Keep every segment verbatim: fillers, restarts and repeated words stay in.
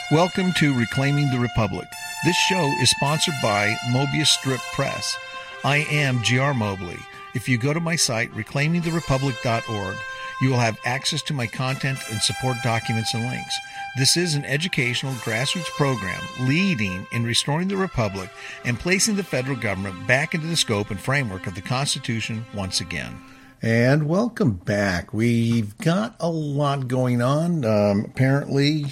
Welcome to Reclaiming the Republic. This show is sponsored by Mobius Strip Press. I am G R Mobley. If you go to my site, reclaiming the republic dot org, you will have access to my content and support documents and links. This is an educational grassroots program leading in restoring the Republic and placing the federal government back into the scope and framework of the Constitution once again. And welcome back. We've got a lot going on. Um, apparently,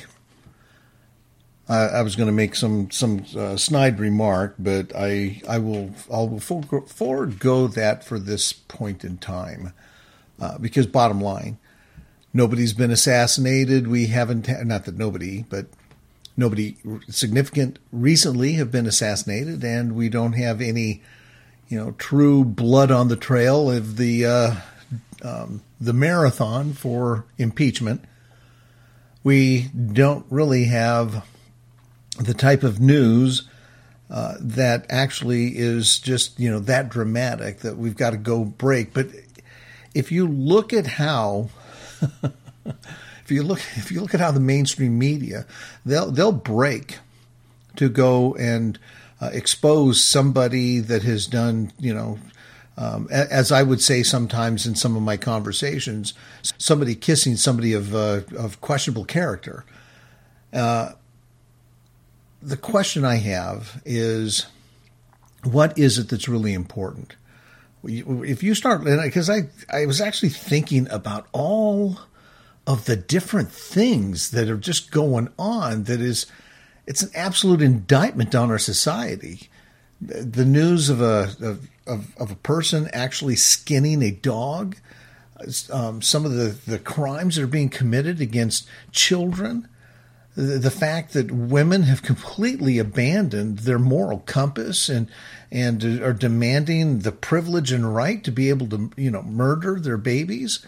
I, I was going to make some some uh, snide remark, but I I will I'll forego that for this point in time, uh, because bottom line, nobody's been assassinated. We haven't, not that nobody, but nobody significant recently have been assassinated, and we don't have any, you know, true blood on the trail of the uh, um, the marathon for impeachment. We don't really have the type of news uh, that actually is just, you know, that dramatic that we've got to go break. But if you look at how, if you look, if you look at how the mainstream media, they'll they'll break to go and uh, expose somebody that has done, you know, um, as I would say sometimes in some of my conversations, somebody kissing somebody of uh, of questionable character. Uh, The question I have is, what is it that's really important? If you start, because I, I was actually thinking about all of the different things that are just going on, that is, it's an absolute indictment on our society. The news of a of, of, of a person actually skinning a dog, um, some of the, the crimes that are being committed against children, the fact that women have completely abandoned their moral compass and and are demanding the privilege and right to be able to, you know, murder their babies.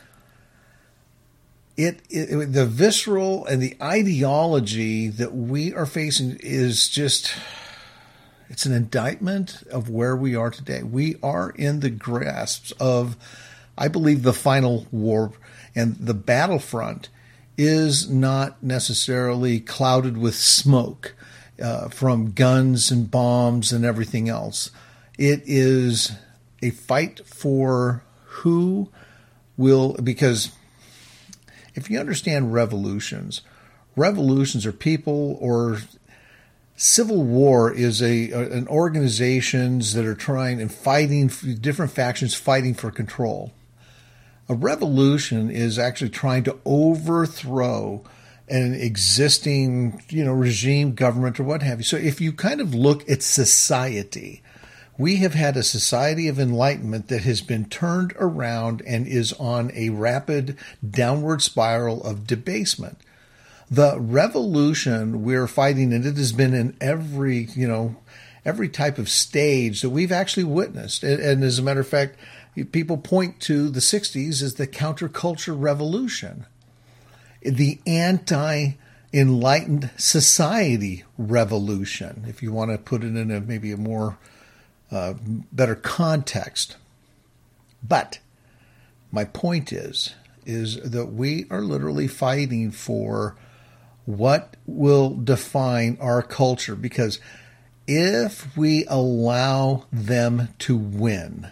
It, it the visceral and the ideology that we are facing is just, it's an indictment of where we are today. We are in the grasp of, I believe, the final war, and the battlefront is not necessarily clouded with smoke uh, from guns and bombs and everything else. It is a fight for who will, because if you understand revolutions, revolutions are people, or civil war is a an organizations that are trying and fighting, different factions fighting for control. A revolution is actually trying to overthrow an existing, you know, regime, government, or what have you. So if you kind of look at society, we have had a society of enlightenment that has been turned around and is on a rapid downward spiral of debasement. The revolution we're fighting, and it has been in every, you know, every type of stage that we've actually witnessed. And, and as a matter of fact, people point to the sixties as the counterculture revolution, the anti-enlightened society revolution, if you want to put it in a maybe a more uh, better context. But my point is, is that we are literally fighting for what will define our culture, because if we allow them to win,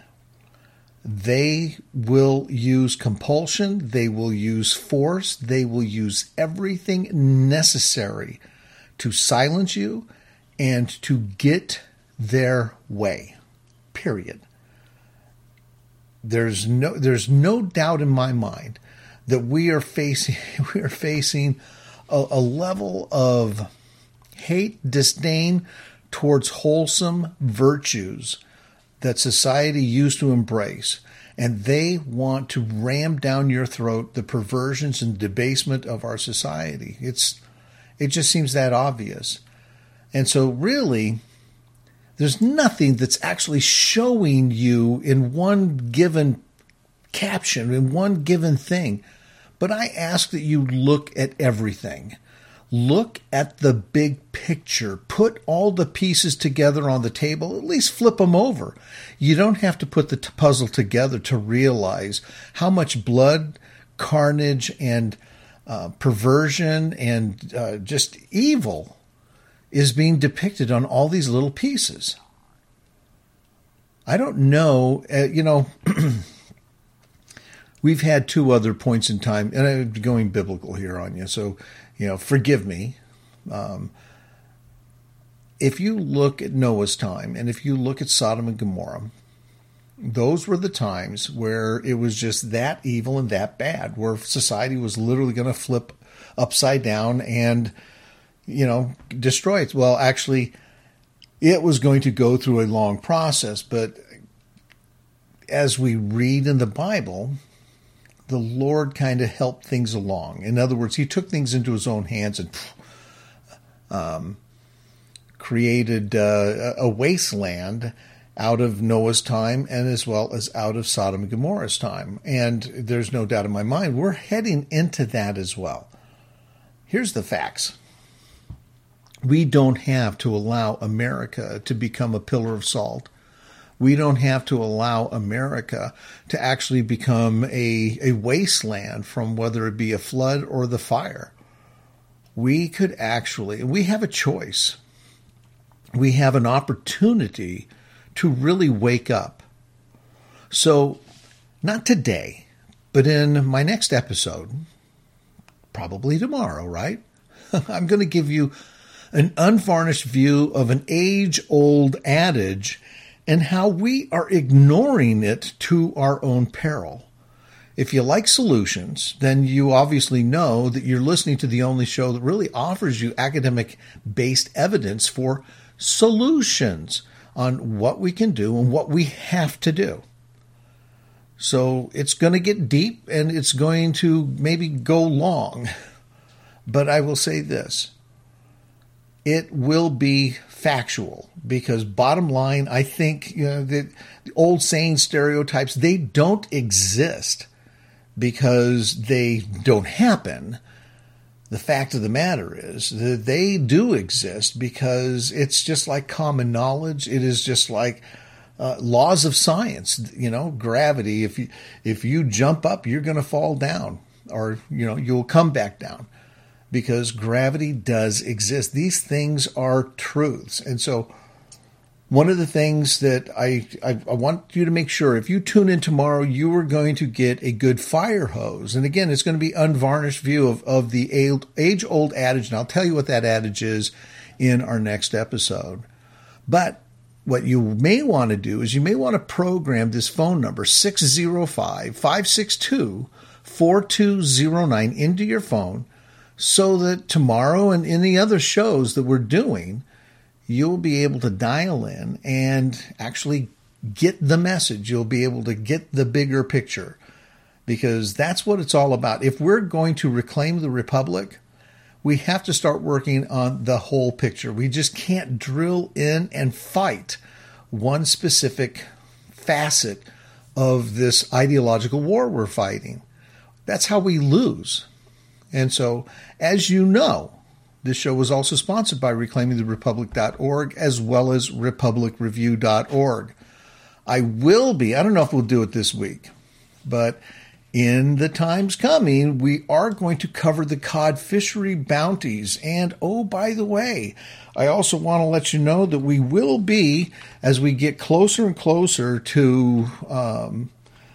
they will use compulsion, they will use force, they will use everything necessary to silence you and to get their way, period. There's no there's no doubt in my mind that we are facing we are facing a, a level of hate, disdain towards wholesome virtues that society used to embrace, and they want to ram down your throat the perversions and debasement of our society. It's it just seems that obvious. And so really, there's nothing that's actually showing you in one given caption, in one given thing. But I ask that you look at everything. Look at the big picture. Put all the pieces together on the table. At least flip them over. You don't have to put the t- puzzle together to realize how much blood, carnage, and uh, perversion and uh, just evil is being depicted on all these little pieces. I don't know, uh, you know, we've had two other points in time, and I'm going biblical here on you, so, you know, forgive me. Um, if you look at Noah's time, and if you look at Sodom and Gomorrah, those were the times where it was just that evil and that bad, where society was literally going to flip upside down and, you know, destroy it. Well, actually, it was going to go through a long process, but as we read in the Bible, the Lord kind of helped things along. In other words, he took things into his own hands and um, created uh, a wasteland out of Noah's time and as well as out of Sodom and Gomorrah's time. And there's no doubt in my mind, we're heading into that as well. Here's the facts. We don't have to allow America to become a pillar of salt. We don't have to allow America to actually become a, a wasteland from whether it be a flood or the fire. We could actually, we have a choice. We have an opportunity to really wake up. So, not today, but in my next episode, probably tomorrow, right? I'm going to give you an unvarnished view of an age-old adage and how we are ignoring it to our own peril. If you like solutions, then you obviously know that you're listening to the only show that really offers you academic-based evidence for solutions on what we can do and what we have to do. So it's going to get deep and it's going to maybe go long. But I will say this. It will be factual because bottom line, I think, you know, the, the old saying stereotypes, they don't exist because they don't happen. The fact of the matter is that they do exist because it's just like common knowledge. It is just like uh, laws of science, you know, gravity. If you, if you jump up, you're going to fall down or, you know, you'll come back down. Because gravity does exist. These things are truths. And so one of the things that I, I, I want you to make sure, if you tune in tomorrow, you are going to get a good fire hose. And again, it's going to be unvarnished view of, of the age-old adage. And I'll tell you what that adage is in our next episode. But what you may want to do is you may want to program this phone number, six oh five, five six two, four two oh nine, into your phone, so that tomorrow and any other shows that we're doing, you'll be able to dial in and actually get the message. You'll be able to get the bigger picture because that's what it's all about. If we're going to reclaim the Republic, we have to start working on the whole picture. We just can't drill in and fight one specific facet of this ideological war we're fighting. That's how we lose. And so, as you know, this show was also sponsored by reclaiming the republic dot org as well as republic review dot org. I will be, I don't know if we'll do it this week, but in the times coming, we are going to cover the cod fishery bounties. And, oh, by the way, I also want to let you know that we will be, as we get closer and closer to um,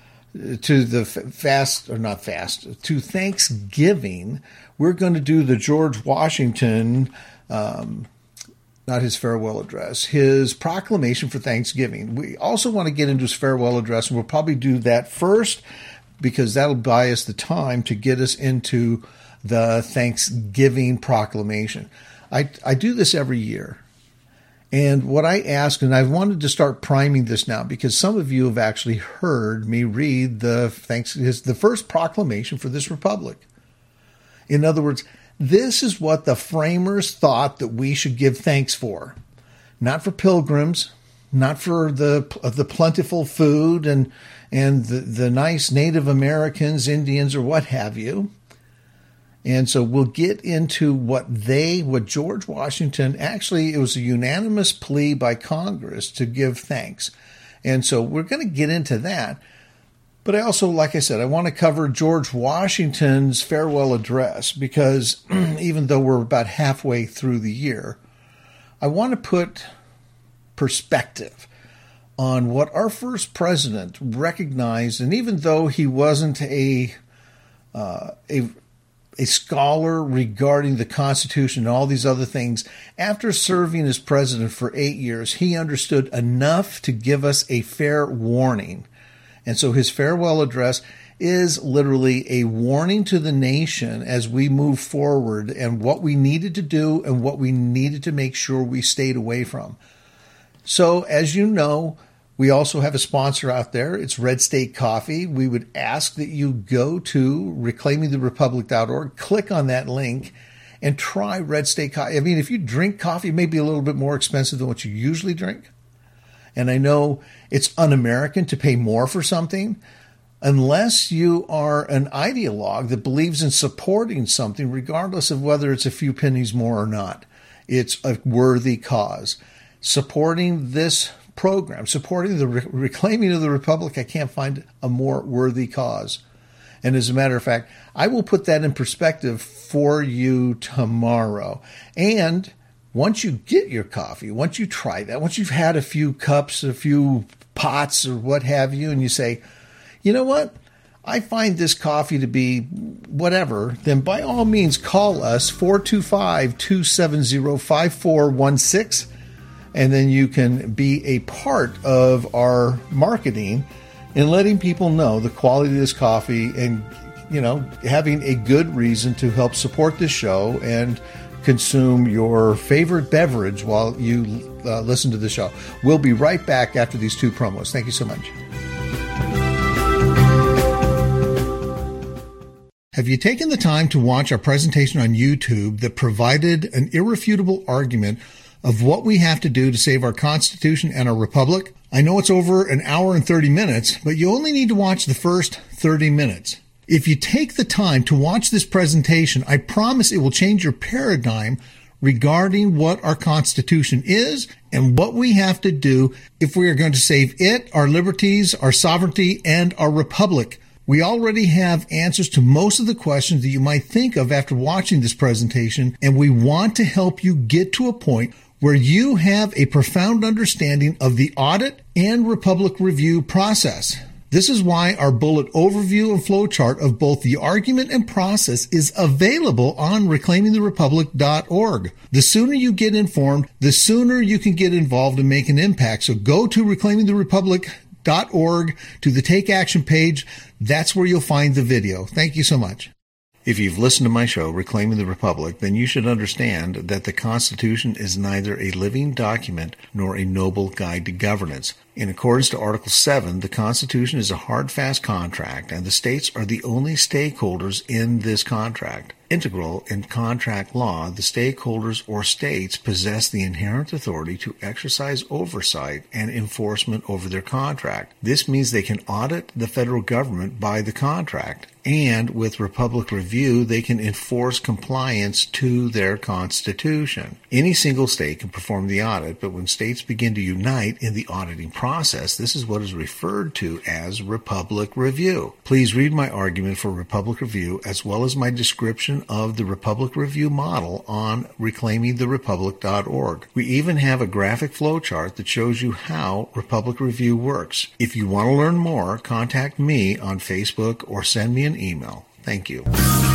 to the fast, or not fast, to Thanksgiving, we're going to do the George Washington, um, not his farewell address, his proclamation for Thanksgiving. We also want to get into his farewell address, and we'll probably do that first because that'll buy us the time to get us into the Thanksgiving proclamation. I, I do this every year. And what I ask, and I've wanted to start priming this now because some of you have actually heard me read the thanks the first proclamation for this republic. In other words, this is what the framers thought that we should give thanks for. Not for pilgrims, not for the the plentiful food and and the, the nice Native Americans, Indians, or what have you. And so we'll get into what they, what George Washington, actually it was a unanimous plea by Congress to give thanks. And so we're going to get into that. But I also, like I said, I want to cover George Washington's farewell address because even though we're about halfway through the year, I want to put perspective on what our first president recognized. And even though he wasn't a uh, a a scholar regarding the Constitution and all these other things, after serving as president for eight years, he understood enough to give us a fair warning. And so his farewell address is literally a warning to the nation as we move forward and what we needed to do and what we needed to make sure we stayed away from. So as you know, we also have a sponsor out there. It's Red State Coffee. We would ask that you go to reclaiming the republic dot org, click on that link, and try Red State Coffee. I mean, if you drink coffee, it may be a little bit more expensive than what you usually drink. And I know it's un-American to pay more for something unless you are an ideologue that believes in supporting something, regardless of whether it's a few pennies more or not. It's a worthy cause. Supporting this program, supporting the re- reclaiming of the republic, I can't find a more worthy cause. And as a matter of fact, I will put that in perspective for you tomorrow. And once you get your coffee, once you try that, once you've had a few cups, a few pots or what have you, and you say, you know what, I find this coffee to be whatever, then by all means call us four two five, two seven zero, five four one six, and then you can be a part of our marketing and letting people know the quality of this coffee and, you know, having a good reason to help support this show and consume your favorite beverage while you uh, listen to the show. We'll be right back after these two promos. Thank you so much. Have you taken the time to watch our presentation on YouTube that provided an irrefutable argument of what we have to do to save our Constitution and our Republic? I know it's over an hour and thirty minutes, but you only need to watch the first thirty minutes. If you take the time to watch this presentation, I promise it will change your paradigm regarding what our Constitution is and what we have to do if we are going to save it, our liberties, our sovereignty, and our republic. We already have answers to most of the questions that you might think of after watching this presentation, and we want to help you get to a point where you have a profound understanding of the audit and republic review process. This is why our bullet overview and flowchart of both the argument and process is available on reclaiming the republic dot org. The sooner you get informed, the sooner you can get involved and make an impact. So go to reclaiming the republic dot org to the Take Action page. That's where you'll find the video. Thank you so much. If you've listened to my show, Reclaiming the Republic, then you should understand that the Constitution is neither a living document nor a noble guide to governance. In accordance to Article seven, the Constitution is a hard, fast contract, and the states are the only stakeholders in this contract. Integral in contract law, the stakeholders or states possess the inherent authority to exercise oversight and enforcement over their contract. This means they can audit the federal government by the contract, and with Republic Review, they can enforce compliance to their Constitution. Any single state can perform the audit, but when states begin to unite in the auditing process, this is what is referred to as Republic Review. Please read my argument for Republic Review as well as my description of the Republic Review model on reclaiming the republic dot org. We even have a graphic flowchart that shows you how Republic Review works. If you want to learn more, contact me on Facebook or send me an email. Thank you.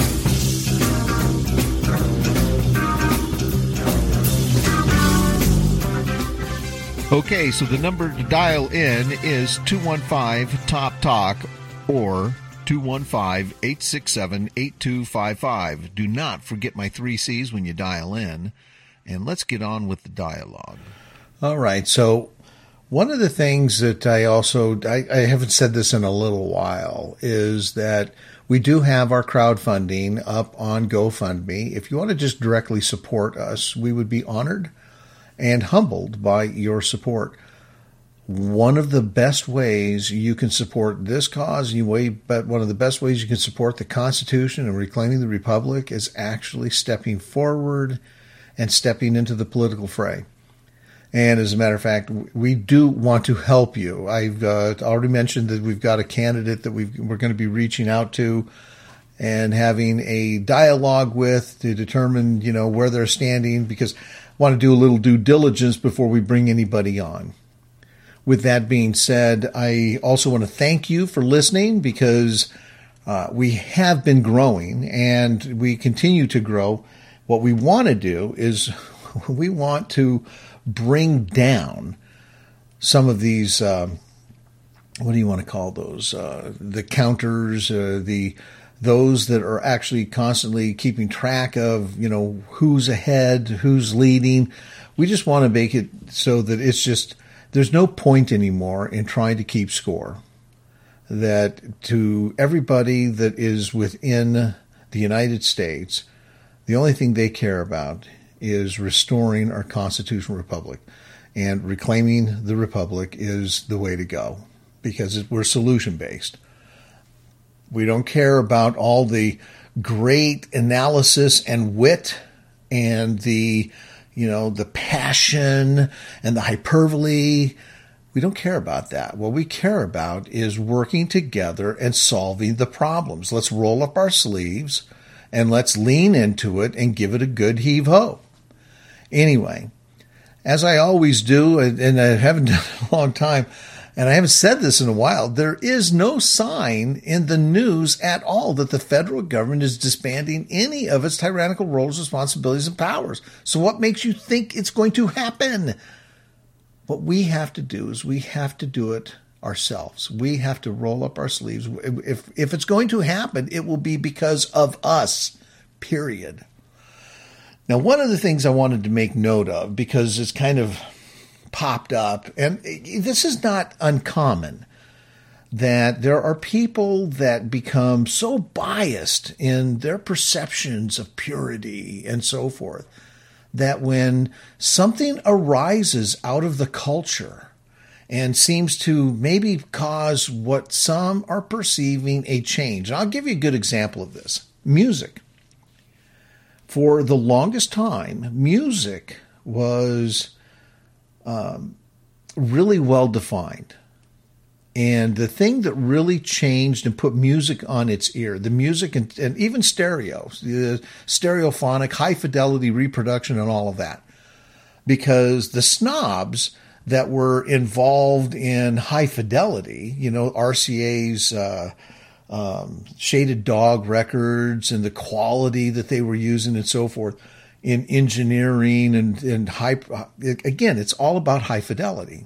Okay, so the number to dial in is two one five, T O P, TALK or two one five, eight six seven, eight two five five. Do not forget my three C's when you dial in, and let's get on with the dialogue. All right, so one of the things that I also, I, I haven't said this in a little while, is that we do have our crowdfunding up on GoFundMe. If you want to just directly support us, we would be honored and humbled by your support. One of the best ways you can support this cause, you way, but one of the best ways you can support the Constitution and reclaiming the Republic is actually stepping forward and stepping into the political fray. And as a matter of fact, we do want to help you. I've uh, already mentioned that we've got a candidate that we've, we're going to be reaching out to and having a dialogue with to determine, you know, where they're standing, because I want to do a little due diligence before we bring anybody on. With that being said, I also want to thank you for listening, because uh, we have been growing and we continue to grow. What we want to do is we want to bring down some of these, uh, what do you want to call those? Uh, the counters, uh, the those that are actually constantly keeping track of, you know, who's ahead, who's leading. We just want to make it so that it's just, there's no point anymore in trying to keep score. That to everybody that is within the United States, the only thing they care about is restoring our constitutional republic, and reclaiming the republic is the way to go, because we're solution based. We don't care about all the great analysis and wit and the, you know, the passion and the hyperbole. We don't care about that. What we care about is working together and solving the problems. Let's roll up our sleeves and let's lean into it and give it a good heave-ho. Anyway, as I always do, and I haven't done it in a long time, and I haven't said this in a while, there is no sign in the news at all that the federal government is disbanding any of its tyrannical roles, responsibilities, and powers. So what makes you think it's going to happen? What we have to do is we have to do it ourselves. We have to roll up our sleeves. If, if it's going to happen, it will be because of us, period. Now, one of the things I wanted to make note of, because it's kind of popped up, and this is not uncommon, that there are people that become so biased in their perceptions of purity and so forth, that when something arises out of the culture and seems to maybe cause what some are perceiving a change. And I'll give you a good example of this. Music. For the longest time, music was um, really well defined. And the thing that really changed and put music on its ear, the music and, and even stereo, the stereophonic, high fidelity reproduction and all of that. Because the snobs that were involved in high fidelity, you know, R C A's uh, um, Shaded Dog records and the quality that they were using and so forth in engineering and, and high, again, it's all about high fidelity.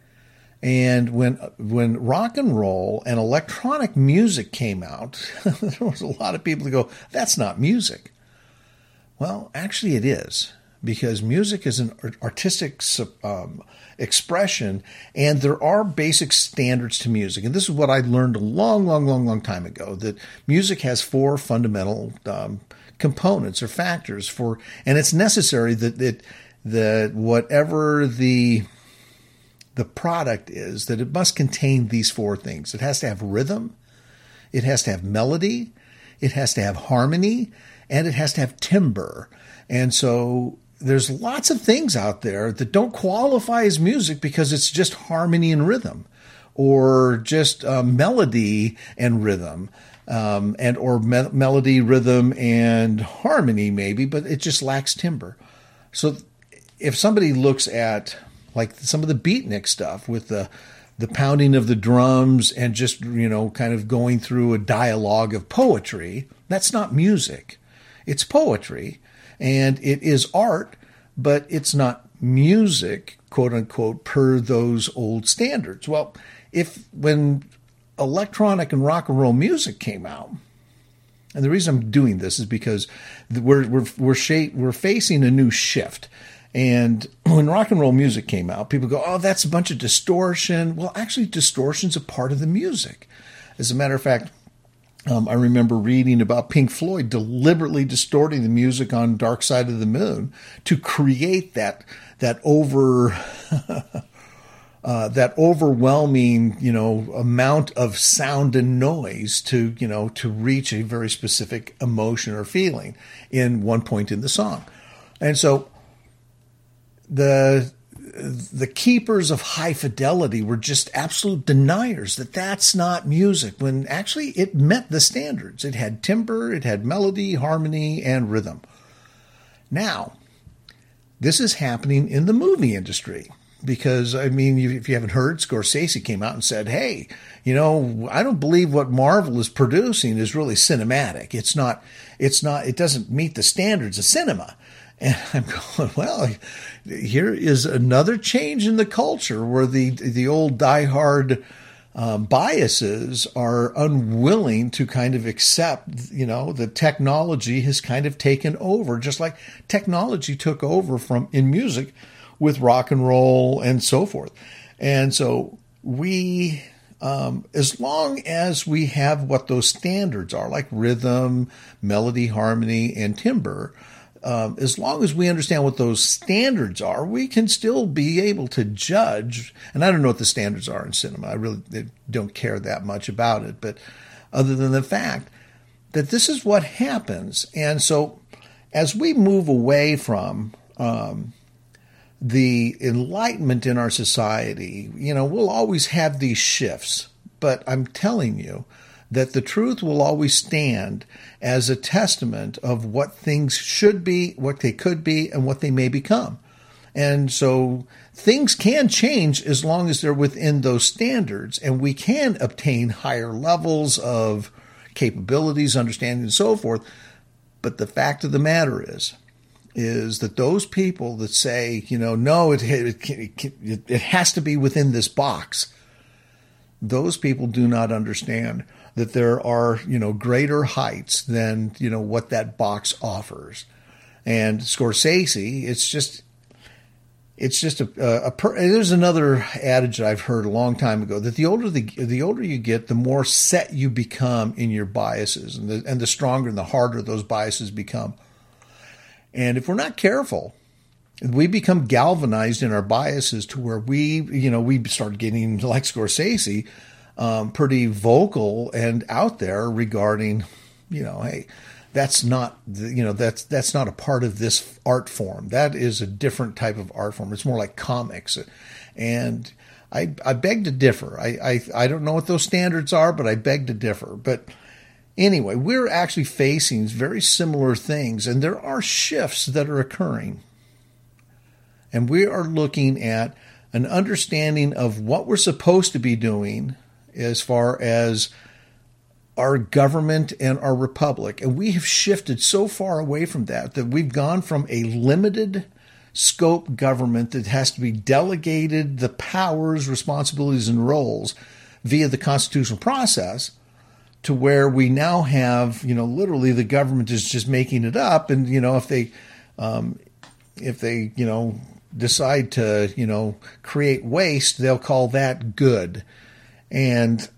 And when when rock and roll and electronic music came out, there was a lot of people who go, that's not music. Well, actually it is, because music is an artistic um, expression, and there are basic standards to music. And this is what I learned a long, long, long, long time ago, that music has four fundamental um, components or factors for, and it's necessary that that, that whatever the the product is, that it must contain these four things. It has to have rhythm, it has to have melody, it has to have harmony, and it has to have timbre. And so there's lots of things out there that don't qualify as music because it's just harmony and rhythm, or just uh, melody and rhythm, um, and or me- melody, rhythm, and harmony maybe, but it just lacks timbre. So if somebody looks at like some of the beatnik stuff with the the pounding of the drums and just, you know, kind of going through a dialogue of poetry, that's not music. It's poetry, and it is art, but it's not music, quote unquote, per those old standards. Well, if when electronic and rock and roll music came out, and the reason I'm doing this is because we're we're we're, sh- we're facing a new shift. And when rock and roll music came out, people go, oh, that's a bunch of distortion. Well, actually, distortion's a part of the music. As a matter of fact, um, I remember reading about Pink Floyd deliberately distorting the music on Dark Side of the Moon to create that that over uh, that overwhelming, you know, amount of sound and noise to, you know, to reach a very specific emotion or feeling in one point in the song. And so The the keepers of high fidelity were just absolute deniers that that's not music, when actually it met the standards. It had timbre, it had melody, harmony, and rhythm. Now, this is happening in the movie industry because, I mean, if you haven't heard, Scorsese came out and said, hey, you know, I don't believe what Marvel is producing is really cinematic. It's not, it's not, it doesn't meet the standards of cinema. And I'm going, well, here is another change in the culture where the the old diehard um, biases are unwilling to kind of accept, you know, the technology has kind of taken over, just like technology took over from in music with rock and roll and so forth. And so we, um, as long as we have what those standards are, like rhythm, melody, harmony, and timbre, Um, as long as we understand what those standards are, we can still be able to judge. And I don't know what the standards are in cinema. I really don't care that much about it. But other than the fact that this is what happens. And so as we move away from um, the enlightenment in our society, you know, we'll always have these shifts. But I'm telling you that the truth will always stand as a testament of what things should be, what they could be, and what they may become. And so things can change as long as they're within those standards, and we can obtain higher levels of capabilities, understanding, and so forth. But the fact of the matter is, is that those people that say, you know, no, it, it, it, it has to be within this box, those people do not understand that there are, you know, greater heights than, you know, what that box offers. And Scorsese, it's just, it's just a, a, a per, there's another adage that I've heard a long time ago, that the older the the older you get, the more set you become in your biases, and the and the stronger and the harder those biases become. And if we're not careful, we become galvanized in our biases to where we, you know, we start getting, like Scorsese, Um, pretty vocal and out there regarding, you know, hey, that's not, you know, that's that's not a part of this art form. That is a different type of art form. It's more like comics. And I I beg to differ. I, I, I don't know what those standards are, but I beg to differ. But anyway, we're actually facing very similar things, and there are shifts that are occurring. And we are looking at an understanding of what we're supposed to be doing as far as our government and our republic. And we have shifted so far away from that that we've gone from a limited scope government that has to be delegated the powers, responsibilities, and roles via the constitutional process to where we now have, you know, literally the government is just making it up. And, you know, if they, um, if they, you know, decide to, you know, create waste, they'll call that good. And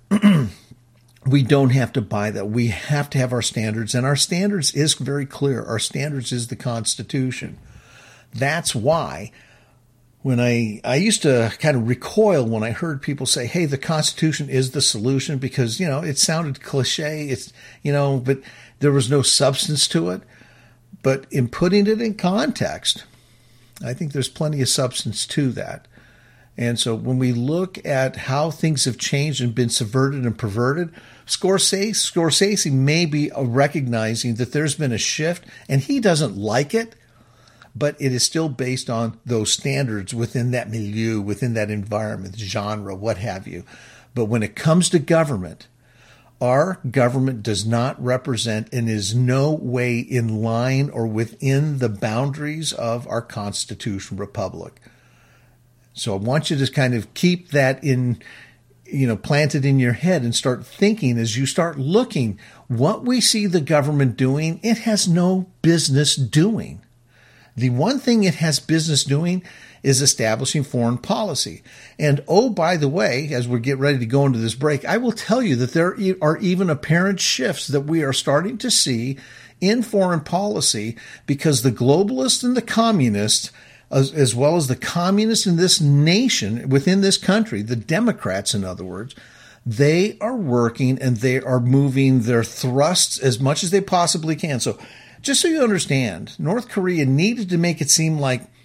we don't have to buy that. We have to have our standards, and our standards is very clear. Our standards is the Constitution. That's why when I, I used to kind of recoil when I heard people say, hey, the Constitution is the solution, because, you know, it sounded cliche. It's, you know, but there was no substance to it. But in putting it in context, I think there's plenty of substance to that. And so when we look at how things have changed and been subverted and perverted, Scorsese, Scorsese may be recognizing that there's been a shift, and he doesn't like it, but it is still based on those standards within that milieu, within that environment, genre, what have you. But when it comes to government, our government does not represent and is no way in line or within the boundaries of our constitutional republic. So I want you to kind of keep that in, you know, planted in your head and start thinking as you start looking what we see the government doing. It has no business doing. The one thing it has business doing is establishing foreign policy. And oh, by the way, as we get ready to go into this break, I will tell you that there are even apparent shifts that we are starting to see in foreign policy, because the globalists and the communists, As, as well as the communists in this nation, within this country, the Democrats, in other words, they are working and they are moving their thrusts as much as they possibly can. So just so you understand, North Korea needed to make it seem like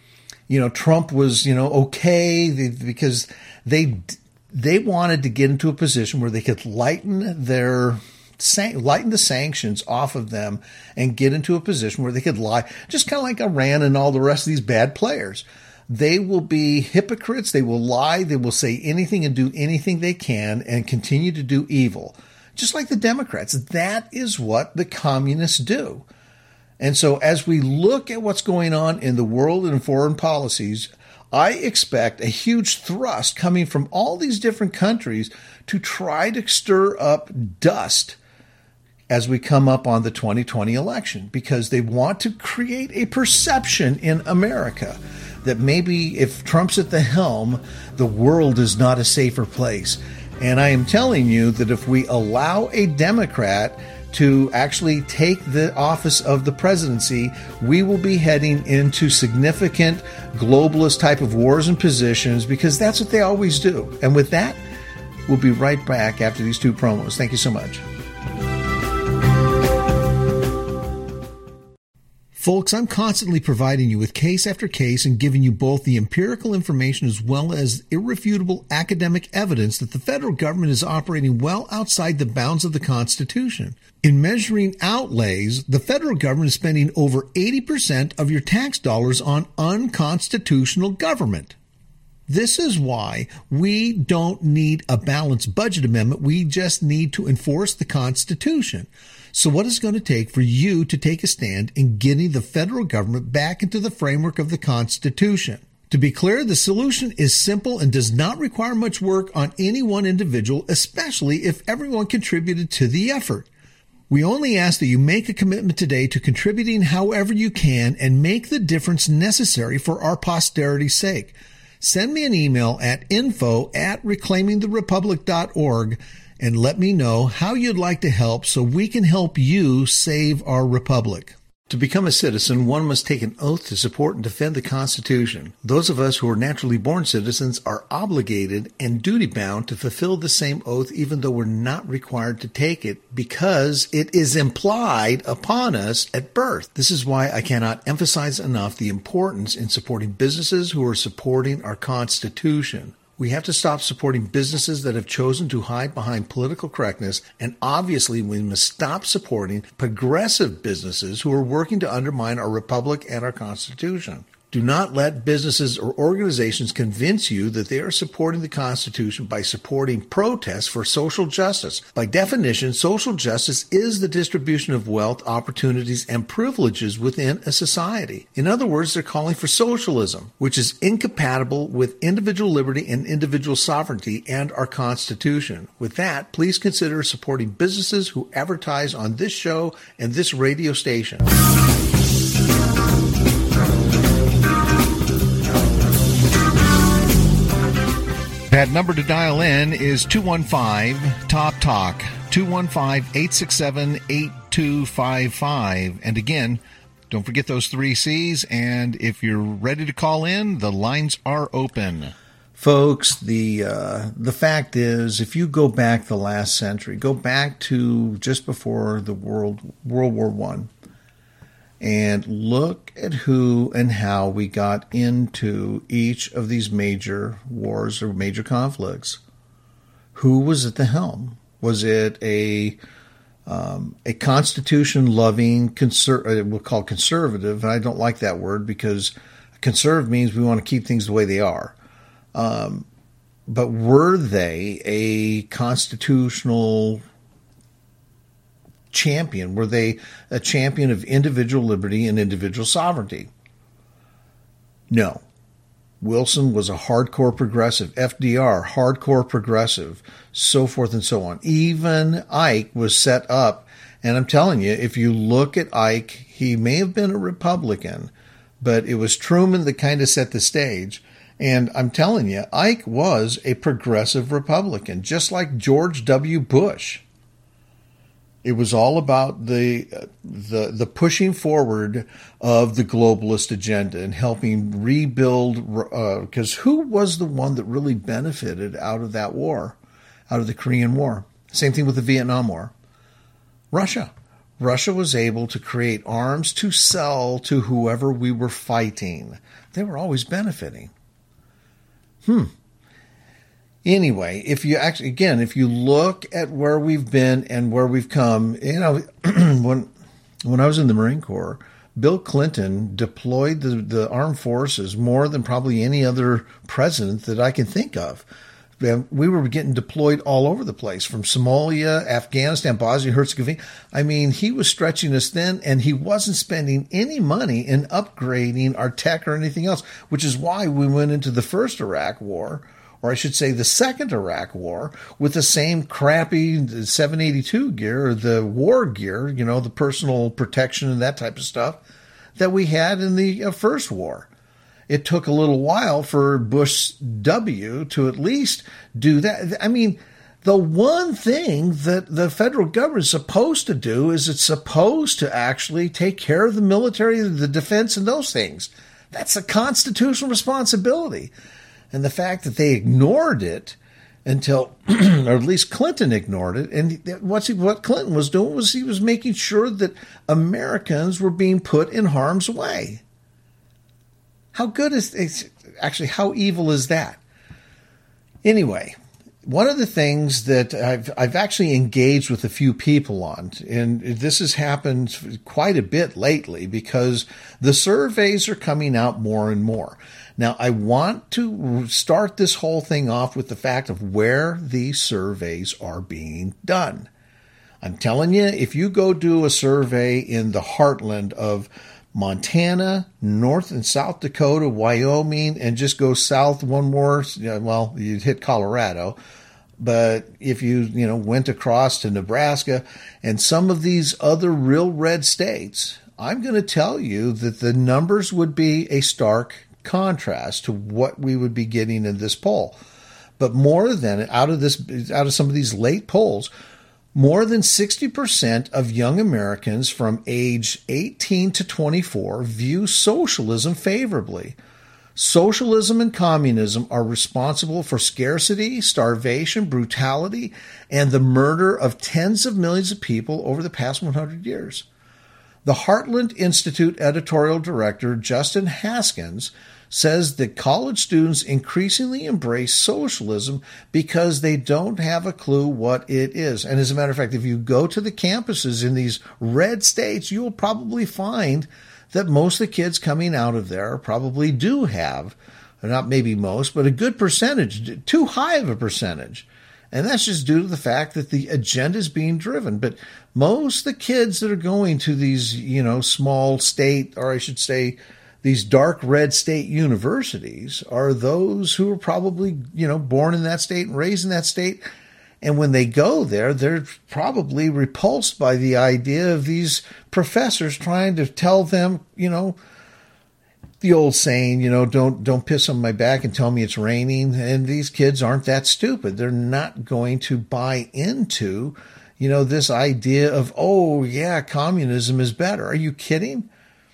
you know, Trump was, you know, okay because they they wanted to get into a position where they could lighten their lighten the sanctions off of them and get into a position where they could lie, just kind of like Iran and all the rest of these bad players. They will be hypocrites. They will lie. They will say anything and do anything they can and continue to do evil, just like the Democrats. That is what the communists do. And so as we look at what's going on in the world and foreign policies, I expect a huge thrust coming from all these different countries to try to stir up dust as we come up on the twenty twenty election, because they want to create a perception in America that maybe if Trump's at the helm, the world is not a safer place. And I am telling you that if we allow a Democrat to actually take the office of the presidency, we will be heading into significant globalist type of wars and positions, because that's what they always do. And with that, we'll be right back after these two promos. Thank you so much. Folks, I'm constantly providing you with case after case and giving you both the empirical information as well as irrefutable academic evidence that the federal government is operating well outside the bounds of the Constitution. In measuring outlays, the federal government is spending over eighty percent of your tax dollars on unconstitutional government. This is why we don't need a balanced budget amendment. We just need to enforce the Constitution. So what is it going to take for you to take a stand in getting the federal government back into the framework of the Constitution? To be clear, the solution is simple and does not require much work on any one individual, especially if everyone contributed to the effort. We only ask that you make a commitment today to contributing however you can and make the difference necessary for our posterity's sake. Send me an email at info at reclaiming the republic dot org and let me know how you'd like to help so we can help you save our republic. To become a citizen, one must take an oath to support and defend the Constitution. Those of us who are naturally born citizens are obligated and duty-bound to fulfill the same oath, even though we're not required to take it, because it is implied upon us at birth. This is why I cannot emphasize enough the importance in supporting businesses who are supporting our Constitution. We have to stop supporting businesses that have chosen to hide behind political correctness, and obviously we must stop supporting progressive businesses who are working to undermine our republic and our Constitution. Do not let businesses or organizations convince you that they are supporting the Constitution by supporting protests for social justice. By definition, social justice is the distribution of wealth, opportunities, and privileges within a society. In other words, they're calling for socialism, which is incompatible with individual liberty and individual sovereignty and our Constitution. With that, please consider supporting businesses who advertise on this show and this radio station. That number to dial in is two one five, T O P, TALK, two one five, eight six seven, eight two five five. And again, don't forget those three C's, and if you're ready to call in, the lines are open. Folks, the uh, the fact is, if you go back the last century, go back to just before the World World War One, and look at who and how we got into each of these major wars or major conflicts. Who was at the helm? Was it a um, a constitution-loving, conser- we'll call conservative, and I don't like that word because conserve means we want to keep things the way they are. Um, but were they a constitutional champion? Were they a champion of individual liberty and individual sovereignty? No. Wilson was a hardcore progressive. F D R, hardcore progressive, so forth and so on. Even Ike was set up, and I'm telling you, if you look at Ike, he may have been a Republican, but it was Truman that kind of set the stage. And I'm telling you, Ike was a progressive Republican, just like George W. Bush. It was all about the the the pushing forward of the globalist agenda and helping rebuild, because uh, who was the one that really benefited out of that war, out of the Korean War? Same thing with the Vietnam War. Russia. Russia was able to create arms to sell to whoever we were fighting. They were always benefiting. Hmm. Anyway, if you actually, again, if you look at where we've been and where we've come, you know, when when I was in the Marine Corps, Bill Clinton deployed the, the armed forces more than probably any other president that I can think of. We were getting deployed all over the place, from Somalia, Afghanistan, Bosnia, Herzegovina. I mean, he was stretching us then, and he wasn't spending any money in upgrading our tech or anything else, which is why we went into the first Iraq war, or I should say the second Iraq war, with the same crappy seven eighty-two gear, or the war gear, you know, the personal protection and that type of stuff that we had in the first war. It took a little while for Bush W to at least do that. I mean, the one thing that the federal government is supposed to do is it's supposed to actually take care of the military, the defense, and those things. That's a constitutional responsibility. And the fact that they ignored it until, or at least Clinton ignored it, and what's he, what Clinton was doing was he was making sure that Americans were being put in harm's way. How good is, actually, how evil is that? Anyway, one of the things that I've, I've actually engaged with a few people on, and this has happened quite a bit lately because the surveys are coming out more and more. Now, I want to start this whole thing off with the fact of where these surveys are being done. I'm telling you, if you go do a survey in the heartland of Montana, North and South Dakota, Wyoming, and just go south one more, well, you'd hit Colorado. But if you, you know, went across to Nebraska and some of these other real red states, I'm going to tell you that the numbers would be a stark contrast to what we would be getting in this poll. But more than out of this, out of some of these late polls, more than sixty percent of young Americans from age eighteen to twenty-four view socialism favorably. Socialism and communism are responsible for scarcity, starvation, brutality, and the murder of tens of millions of people over the past one hundred years. The Heartland Institute editorial director, Justin Haskins, says that college students increasingly embrace socialism because they don't have a clue what it is. And as a matter of fact, if you go to the campuses in these red states, you'll probably find that most of the kids coming out of there probably do have, not maybe most, but a good percentage, too high of a percentage. And that's just due to the fact that the agenda is being driven. But most of the kids that are going to these, you know, small state, or I should say, these dark red state universities are those who are probably, you know, born in that state and raised in that state. And when they go there, they're probably repulsed by the idea of these professors trying to tell them, you know, the old saying, you know, don't don't piss on my back and tell me it's raining. And these kids aren't that stupid. They're not going to buy into, you know, this idea of, oh, yeah, communism is better. Are you kidding?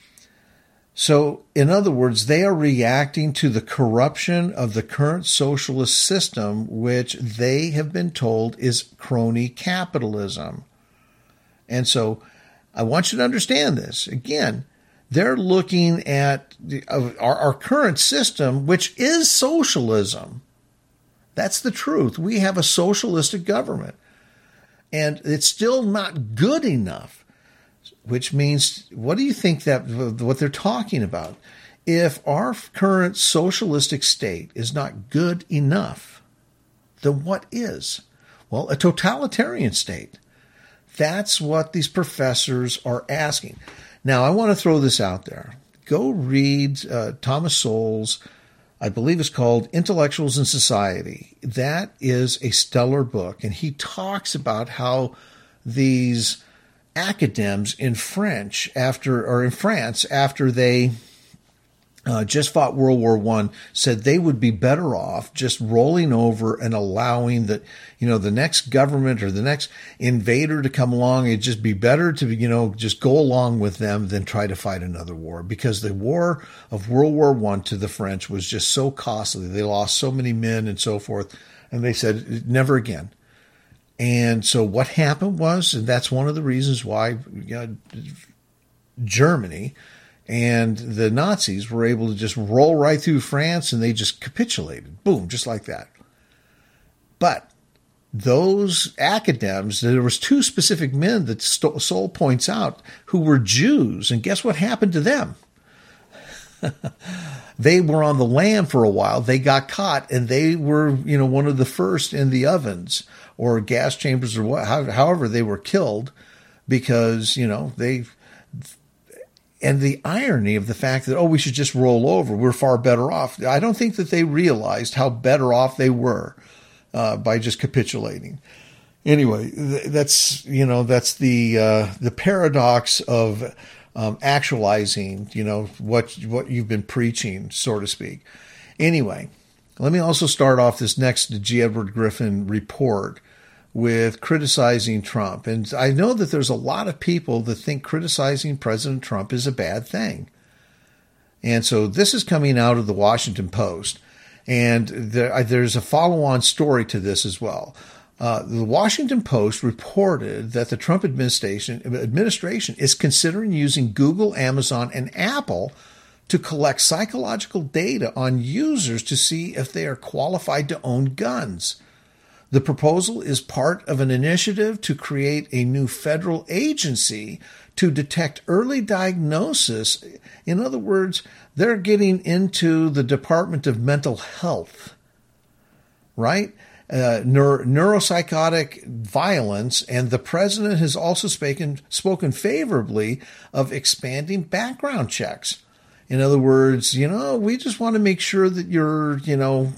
So, in other words, they are reacting to the corruption of the current socialist system, which they have been told is crony capitalism. And so, I want you to understand this. Again, they're looking at the, uh, our, our current system, which is socialism. That's the truth. We have a socialistic government. And it's still not good enough. Which means, what do you think that what they're talking about? If our current socialistic state is not good enough, then what is? Well, a totalitarian state. That's what these professors are asking. Now, I want to throw this out there. Go read uh, Thomas Sowell's, I believe it's called Intellectuals in Society. That is a stellar book, and he talks about how these academics in French after, or in France after they uh, just fought World War One, said they would be better off just rolling over and allowing that, you know, the next government or the next invader to come along. It'd just be better to, you know, just go along with them than try to fight another war, because the war of World War One to the French was just so costly. They lost so many men and so forth. And they said, never again. And so what happened was, and that's one of the reasons why you know, Germany and the Nazis were able to just roll right through France, and they just capitulated. Boom, just like that. But those academics, there was two specific men that Sol points out who were Jews, and guess what happened to them? They were on the lam for a while. They got caught, and they were, you know, one of the first in the ovens or gas chambers or what, however they were killed, because, you know, they, and the irony of the fact that, oh, we should just roll over, we're far better off. I don't think that they realized how better off they were uh, by just capitulating. Anyway, that's, you know, that's the, uh, the paradox of Um, actualizing, you know, what what you've been preaching, so to speak. Anyway, let me also start off this next G. Edward Griffin report with criticizing Trump. And I know that there's a lot of people that think criticizing President Trump is a bad thing. And so this is coming out of the Washington Post. And there, there's a follow-on story to this as well. Uh, the Washington Post reported that the Trump administration administration is considering using Google, Amazon, and Apple to collect psychological data on users to see if they are qualified to own guns. The proposal is part of an initiative to create a new federal agency to detect early diagnosis. In other words, they're getting into the Department of Mental Health, right? Uh, neuro, neuropsychotic violence, and the president has also spoken spoken favorably of expanding background checks. In other words, you know, we just want to make sure that you're, you know,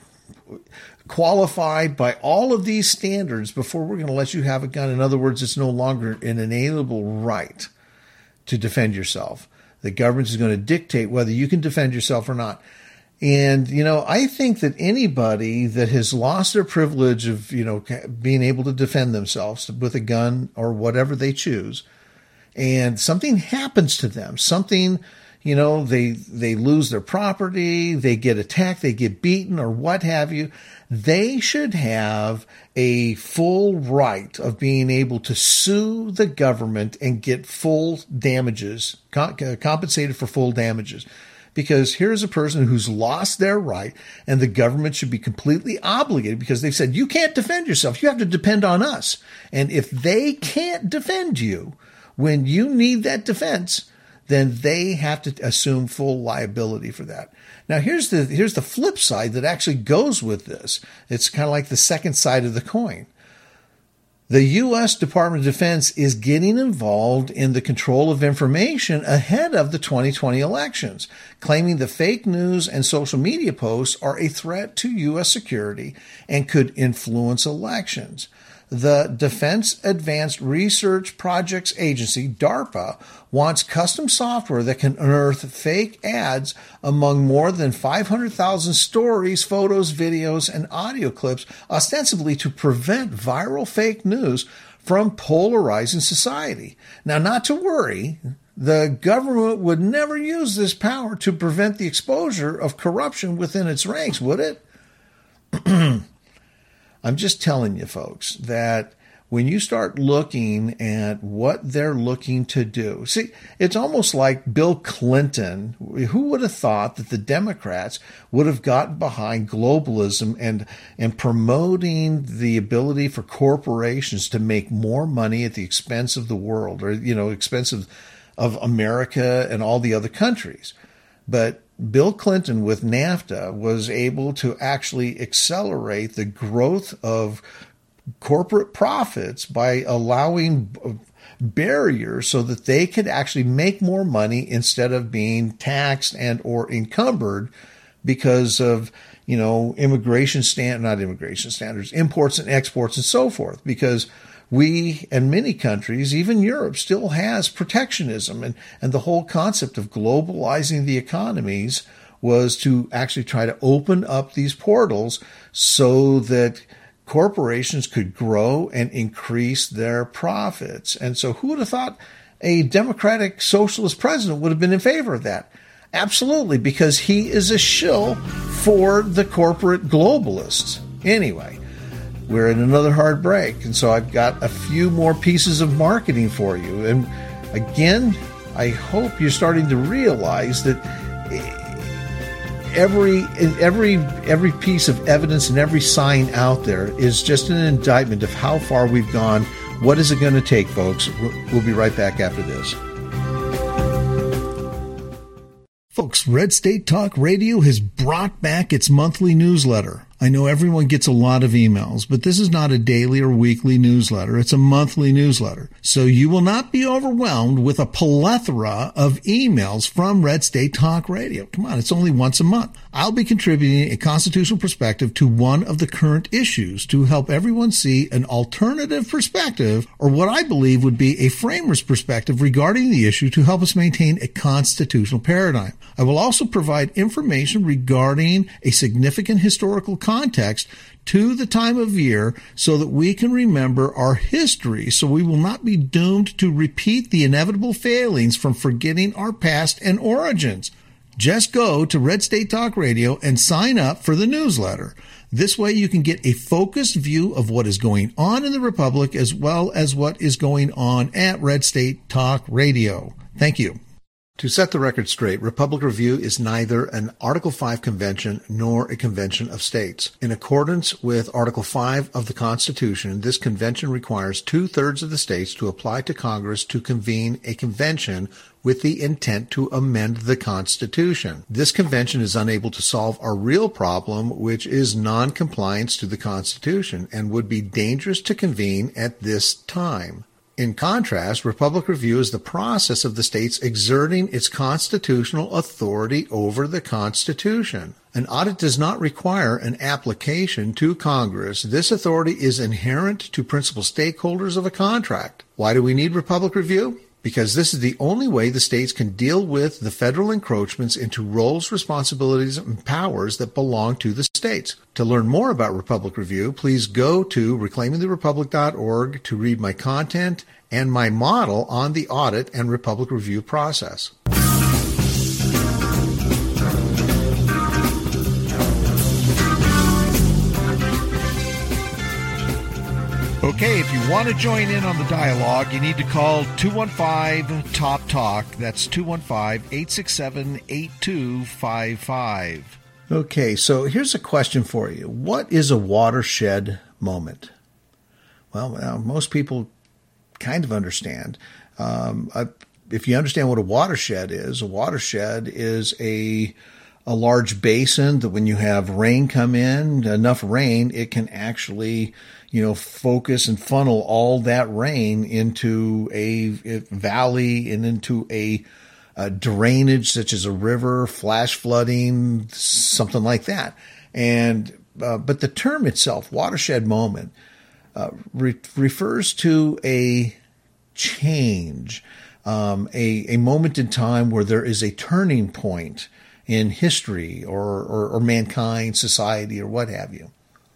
qualified by all of these standards before we're going to let you have a gun. In other words, it's no longer an inalienable right to defend yourself. The government is going to dictate whether you can defend yourself or not. And, you know, I think that anybody that has lost their privilege of, you know, being able to defend themselves with a gun or whatever they choose, and something happens to them, something, you know, they, they lose their property, they get attacked, they get beaten or what have you, they should have a full right of being able to sue the government and get full damages, compensated for full damages. Because here's a person who's lost their right, and the government should be completely obligated because they've said, you can't defend yourself. You have to depend on us. And if they can't defend you when you need that defense, then they have to assume full liability for that. Now, here's the, here's the flip side that actually goes with this. It's kind of like the second side of the coin. The U S Department of Defense is getting involved in the control of information ahead of the twenty twenty elections, claiming the fake news and social media posts are a threat to U S security and could influence elections. The Defense Advanced Research Projects Agency, DARPA, wants custom software that can unearth fake ads among more than five hundred thousand stories, photos, videos, and audio clips, ostensibly to prevent viral fake news from polarizing society. Now, not to worry, the government would never use this power to prevent the exposure of corruption within its ranks, would it? I'm just telling you, folks, that when you start looking at what they're looking to do, see, it's almost like Bill Clinton. Who would have thought that the Democrats would have gotten behind globalism and, and promoting the ability for corporations to make more money at the expense of the world, or, you know, expense of, of America and all the other countries? But Bill Clinton with NAFTA was able to actually accelerate the growth of corporate profits by allowing barriers so that they could actually make more money instead of being taxed and or encumbered because of, you know, immigration stand, not immigration standards, imports and exports and so forth, because we and many countries, even Europe, still has protectionism. And, and the whole concept of globalizing the economies was to actually try to open up these portals so that corporations could grow and increase their profits. And so who would have thought a democratic socialist president would have been in favor of that? Absolutely, because he is a shill for the corporate globalists. Anyway, we're in another hard break. And so I've got a few more pieces of marketing for you. And again, I hope you're starting to realize that every every every piece of evidence and every sign out there is just an indictment of how far we've gone. What is it going to take, folks? We'll be right back after this. Folks, Red State Talk Radio has brought back its monthly newsletter. I know everyone gets a lot of emails, but this is not a daily or weekly newsletter. It's a monthly newsletter. So you will not be overwhelmed with a plethora of emails from Red State Talk Radio. Come on, it's only once a month. I'll be contributing a constitutional perspective to one of the current issues to help everyone see an alternative perspective, or what I believe would be a framer's perspective regarding the issue to help us maintain a constitutional paradigm. I will also provide information regarding a significant historical context to the time of year so that we can remember our history, so we will not be doomed to repeat the inevitable failings from forgetting our past and origins. Just go to Red State Talk Radio and sign up for the newsletter. This way you can get a focused view of what is going on in the Republic as well as what is going on at Red State Talk Radio. Thank you. To set the record straight, Republic Review is neither an Article five convention nor a convention of states. In accordance with Article five of the Constitution, this convention requires two-thirds of the states to apply to Congress to convene a convention with the intent to amend the Constitution. This convention is unable to solve our real problem, which is non-compliance to the Constitution, and would be dangerous to convene at this time. In contrast, Republic Review is the process of the states exerting its constitutional authority over the Constitution. An audit does not require an application to Congress. This authority is inherent to principal stakeholders of a contract. Why do we need Republic Review? Because this is the only way the states can deal with the federal encroachments into roles, responsibilities, and powers that belong to the states. To learn more about Republic Review, please go to reclaiming the republic dot org to read my content and my model on the audit and Republic Review process. Okay, if you want to join in on the dialogue, you need to call two one five, T O P, TALK. That's two one five, eight six seven, eight two five five. Okay, so here's a question for you. What is a watershed moment? Well, uh, most people kind of understand. Um, uh, if you understand what a watershed is, a watershed is a a large basin that when you have rain come in, enough rain, it can actually, you know, focus and funnel all that rain into a, a valley and into a, a drainage such as a river, flash flooding, something like that. And uh, but the term itself, watershed moment, uh, re- refers to a change, um, a, a moment in time where there is a turning point in history or, or, or mankind, society, or what have you.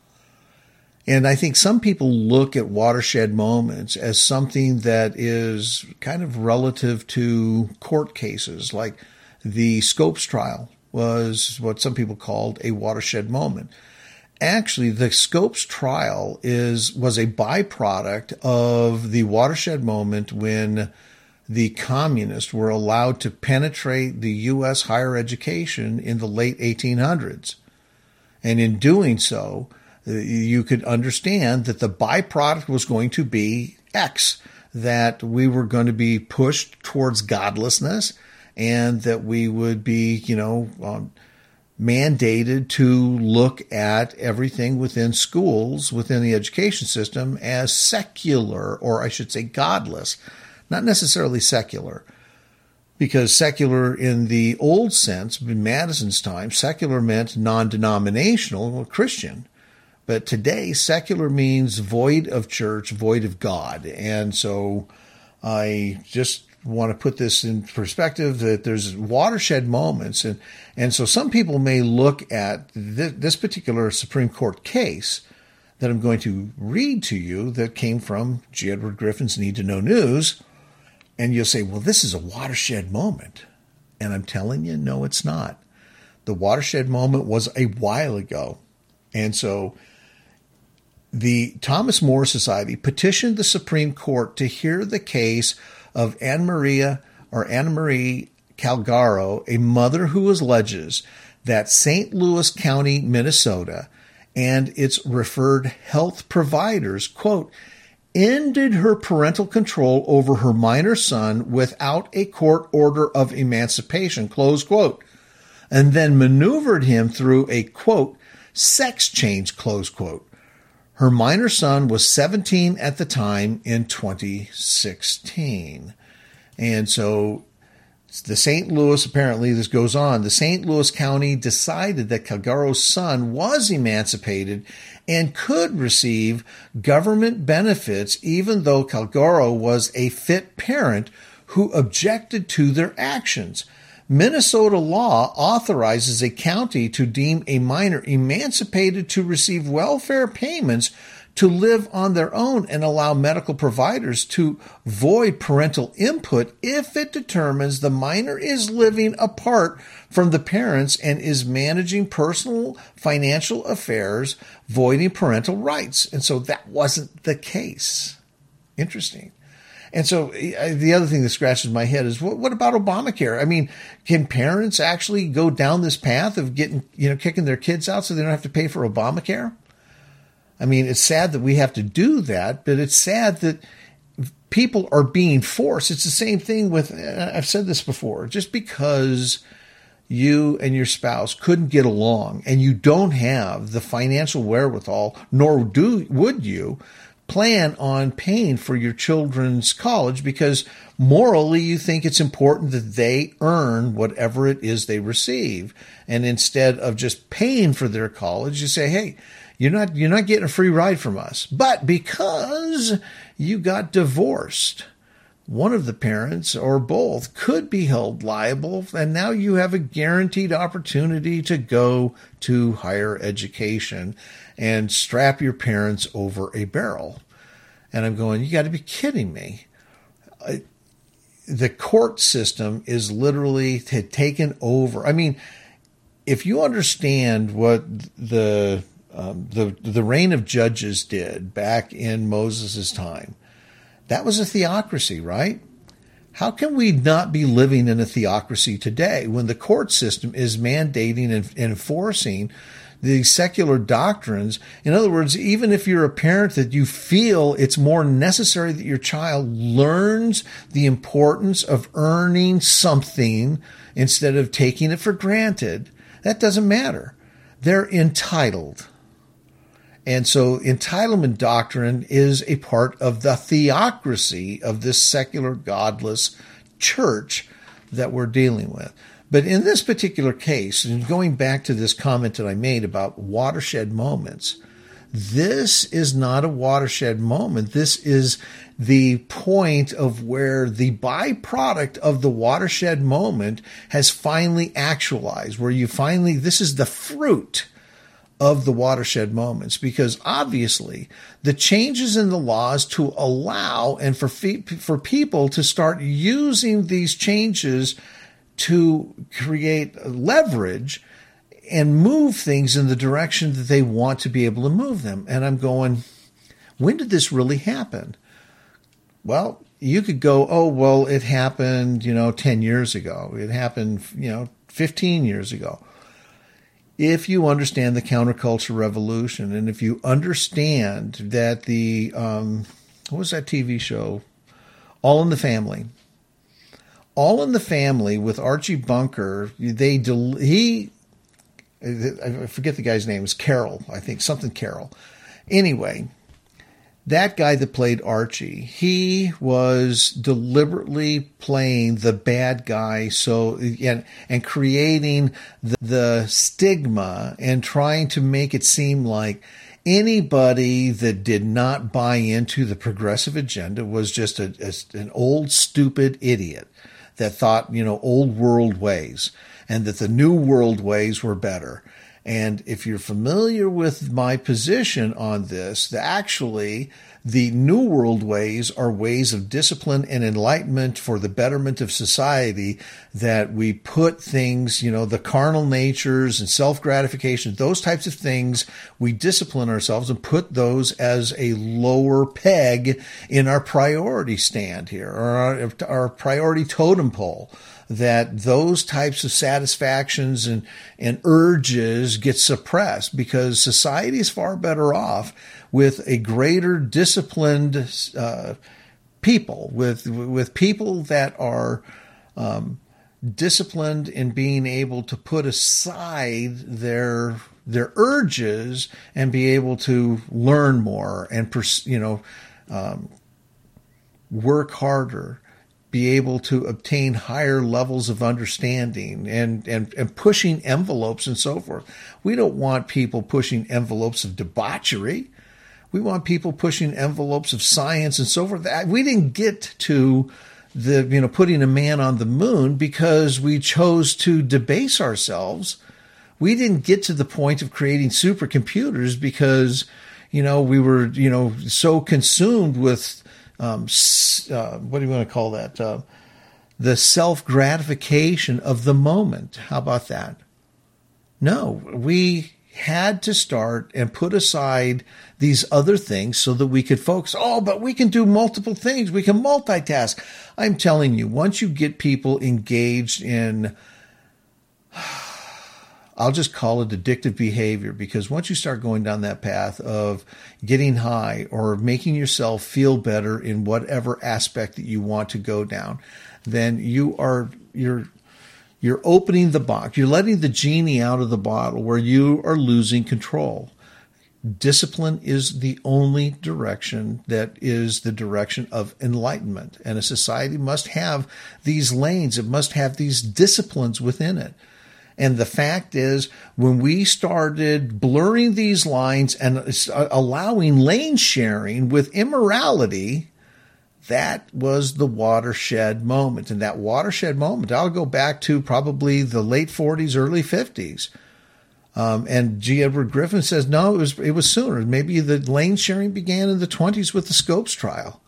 And I think some people look at watershed moments as something that is kind of relative to court cases, like the Scopes trial was what some people called a watershed moment. Actually, the Scopes trial is was a byproduct of the watershed moment when the communists were allowed to penetrate the U S higher education in the late eighteen hundreds. And in doing so, you could understand that the byproduct was going to be X, that we were going to be pushed towards godlessness and that we would be, you know, um, mandated to look at everything within schools, within the education system as secular, or I should say godless. Not necessarily secular, because secular in the old sense, in Madison's time, secular meant non-denominational, or Christian. But today, secular means void of church, void of God. And so I just want to put this in perspective that there's watershed moments. And, and so some people may look at th- this particular Supreme Court case that I'm going to read to you that came from G. Edward Griffin's Need to Know News. And you'll say, well, this is a watershed moment. And I'm telling you, no, it's not. The watershed moment was a while ago. And so the Thomas More Society petitioned the Supreme Court to hear the case of Anna Maria or Anna Marie Calgaro, a mother who alleges that Saint Louis County, Minnesota, and its referred health providers, quote, ended her parental control over her minor son without a court order of emancipation, close quote, and then maneuvered him through a, quote, sex change, close quote. Her minor son was seventeen at the time in twenty sixteen. And so the Saint Louis, apparently this goes on, the Saint Louis County decided that Calgaro's son was emancipated and could receive government benefits even though Calgaro was a fit parent who objected to their actions. Minnesota law authorizes a county to deem a minor emancipated to receive welfare payments to live on their own and allow medical providers to void parental input if it determines the minor is living apart from the parents and is managing personal financial affairs, voiding parental rights. And so that wasn't the case. Interesting. And so the other thing that scratches my head is, what, what about Obamacare? I mean, can parents actually go down this path of getting, you know, kicking their kids out so they don't have to pay for Obamacare? I mean, it's sad that we have to do that, but it's sad that people are being forced. It's the same thing with, I've said this before, just because you and your spouse couldn't get along and you don't have the financial wherewithal, nor do would you plan on paying for your children's college because morally you think it's important that they earn whatever it is they receive. And instead of just paying for their college, you say, hey, You're not you're not getting a free ride from us. But because you got divorced, one of the parents or both could be held liable, and now you have a guaranteed opportunity to go to higher education and strap your parents over a barrel. And I'm going, you got to be kidding me. The court system is literally taken over. I mean, if you understand what the Um, the the reign of judges did back in Moses' time, that was a theocracy, right? How can we not be living in a theocracy today when the court system is mandating and enforcing the secular doctrines? In other words, even if you're a parent that you feel it's more necessary that your child learns the importance of earning something instead of taking it for granted, that doesn't matter. They're entitled. And so entitlement doctrine is a part of the theocracy of this secular, godless church that we're dealing with. But in this particular case, and going back to this comment that I made about watershed moments, this is not a watershed moment. This is the point of where the byproduct of the watershed moment has finally actualized, where you finally, this is the fruit of the watershed moments, because obviously the changes in the laws to allow and for for people to start using these changes to create leverage and move things in the direction that they want to be able to move them. And I'm going, when did this really happen? Well, you could go, oh, well, it happened, you know, ten years ago. It happened, you know, fifteen years ago. If you understand the counterculture revolution, and if you understand that the, um, what was that T V show? All in the Family. All in the Family with Archie Bunker, they, del- he, I forget the guy's name, it's Carol, I think, something Carol. Anyway, that guy that played Archie, he was deliberately playing the bad guy, so and and creating the, the stigma and trying to make it seem like anybody that did not buy into the progressive agenda was just a, a, an old stupid idiot that thought, you know, old world ways, and that the new world ways were better. And if you're familiar with my position on this, the, actually, The New World ways are ways of discipline and enlightenment for the betterment of society, that we put things, you know, the carnal natures and self-gratification, those types of things, we discipline ourselves and put those as a lower peg in our priority stand here, or our, our priority totem pole. That those types of satisfactions and, and urges get suppressed, because society is far better off with a greater disciplined uh, people, with with people that are um, disciplined in being able to put aside their their urges and be able to learn more and pers- you know um, work harder. Be able to obtain higher levels of understanding and, and, and pushing envelopes and so forth. We don't want people pushing envelopes of debauchery. We want people pushing envelopes of science and so forth. We didn't get to the, you know, putting a man on the moon because we chose to debase ourselves. We didn't get to the point of creating supercomputers because, you know, we were, you know, so consumed with Um, uh, what do you want to call that? Uh, the self-gratification of the moment. How about that? No, we had to start and put aside these other things so that we could focus. Oh, but we can do multiple things. We can multitask. I'm telling you, once you get people engaged in, I'll just call it addictive behavior, because once you start going down that path of getting high or making yourself feel better in whatever aspect that you want to go down, then you are, you're, you're opening the box. You're letting the genie out of the bottle where you are losing control. Discipline is the only direction that is the direction of enlightenment. And a society must have these lanes. It must have these disciplines within it. And the fact is, when we started blurring these lines and allowing lane sharing with immorality, that was the watershed moment. And that watershed moment, I'll go back to probably the late forties, early fifties. Um, and G. Edward Griffin says, no, it was, it was sooner. Maybe the lane sharing began in the twenties with the Scopes trial.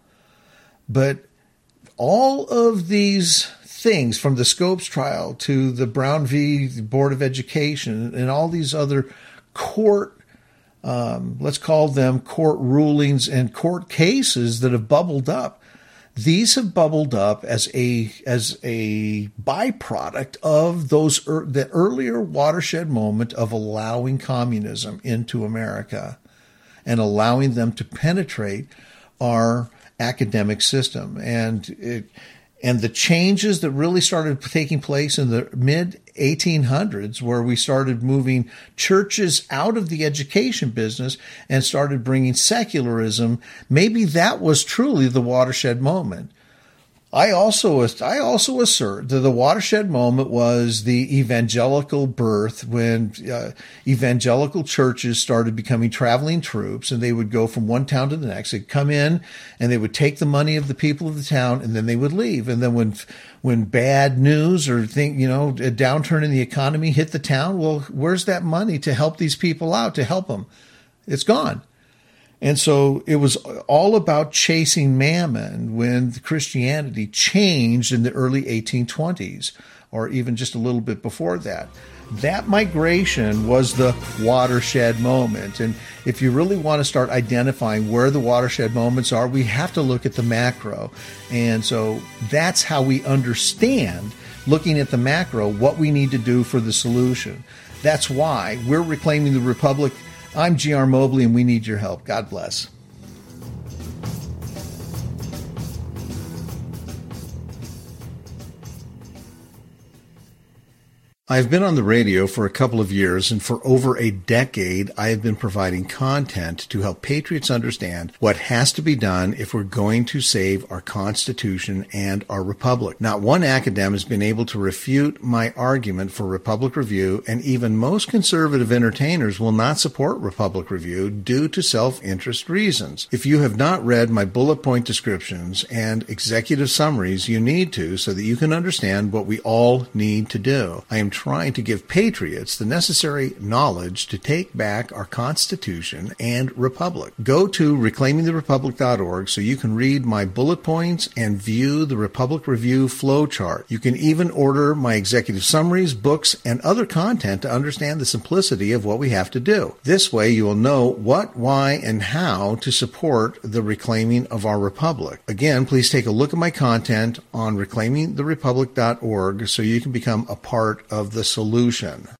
But all of these things, from the Scopes trial to the Brown v. Board of Education and all these other court, um, let's call them court rulings and court cases that have bubbled up, these have bubbled up as a as a byproduct of those er, the earlier watershed moment of allowing communism into America and allowing them to penetrate our academic system. And it, And the changes that really started taking place in the mid eighteen hundreds, where we started moving churches out of the education business and started bringing secularism, maybe that was truly the watershed moment. I also I also assert that the watershed moment was the evangelical birth, when uh, evangelical churches started becoming traveling troops, and they would go from one town to the next. They'd come in and they would take the money of the people of the town, and then they would leave. And then when when bad news or think you know a downturn in the economy hit the town, well, where's that money to help these people out, to help them? It's gone. And so it was all about chasing mammon when Christianity changed in the early eighteen twenties, or even just a little bit before that. That migration was the watershed moment. And if you really want to start identifying where the watershed moments are, we have to look at the macro. And so that's how we understand, looking at the macro, what we need to do for the solution. That's why we're Reclaiming the Republic. I'm G R Mobley, and we need your help. God bless. I've been on the radio for a couple of years, and for over a decade, I have been providing content to help patriots understand what has to be done if we're going to save our Constitution and our Republic. Not one academic has been able to refute my argument for Republic Review, and even most conservative entertainers will not support Republic Review due to self-interest reasons. If you have not read my bullet point descriptions and executive summaries, you need to, so that you can understand what we all need to do. I am trying to give patriots the necessary knowledge to take back our Constitution and Republic. Go to reclaiming the republic dot org so you can read my bullet points and view the Republic Review flowchart. You can even order my executive summaries, books, and other content to understand the simplicity of what we have to do. This way you will know what, why, and how to support the reclaiming of our republic. Again, please take a look at my content on reclaiming the republic dot org so you can become a part of the solution.